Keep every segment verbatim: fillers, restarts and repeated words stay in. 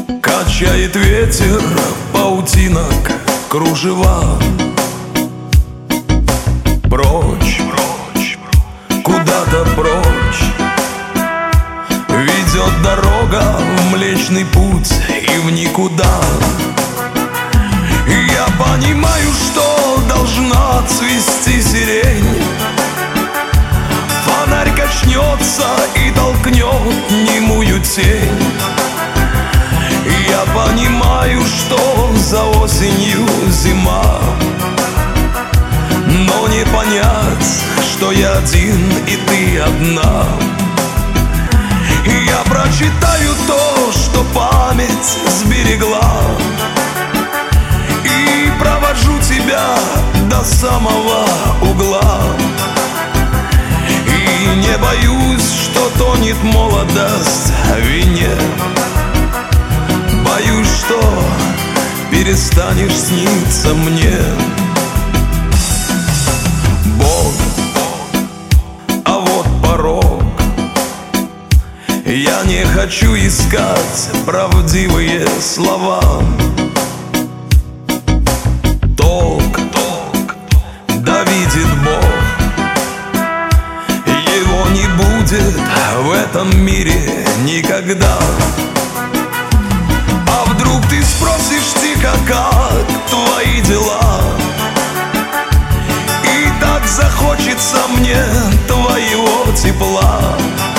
Качает ветер паутинок, кружева. Прочь, прочь, куда-то прочь ведет дорога в Млечный Путь и в никуда. Я понимаю, что должна цвести сирень. Фонарь качнется и толкнет немую тень. Я понимаю, что за осенью зима, но не понять, что я один и ты одна. Я прочитаю то, что память сберегла, и провожу тебя до самого угла. И не боюсь, что тонет молодость в вине. Боюсь, что перестанешь сниться мне. Бог, а вот порог. Я не хочу искать правдивые слова. Толк, толк, да видит Бог. Его не будет в этом мире никогда. А вдруг ты спросишь тихо, как твои дела? И так захочется мне твоего тепла.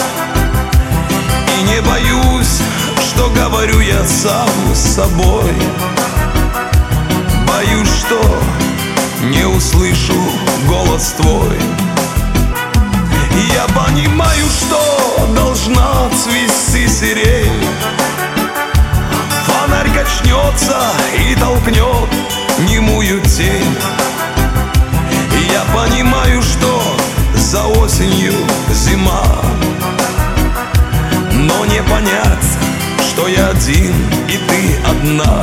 И не боюсь, что говорю я сам с собой. Боюсь, что не услышу голос твой. Я понимаю, что должна цвести сирень. Фонарь качнется и толкнет немую тень. Я понимаю, что за осенью зима, но не понять, что я один и ты одна.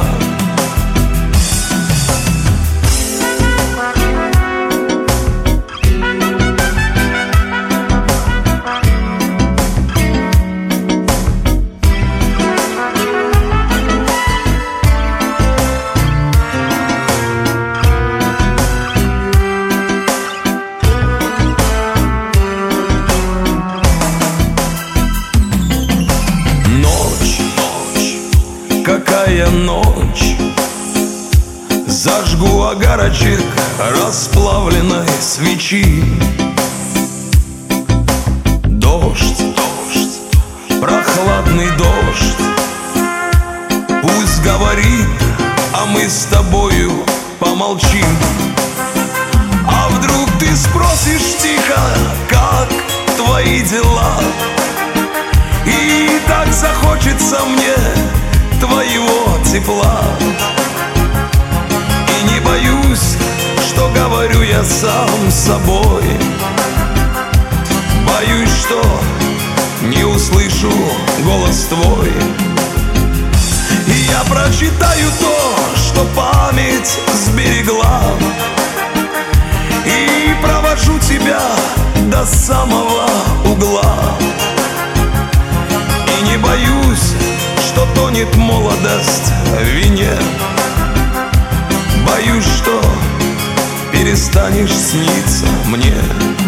Какая ночь? Зажгу огарочек расплавленной свечи. Дождь, дождь, прохладный дождь, пусть говорит, а мы с тобою помолчим. А вдруг ты спросишь тихо, как твои дела? И так захочется мне твоего тепла. И не боюсь, что говорю я сам с собой. Боюсь, что не услышу голос твой. И я прочитаю то, что память сберегла, и провожу тебя до самого угла. И не боюсь, что тонет молодость в вине. Боюсь, что перестанешь сниться мне.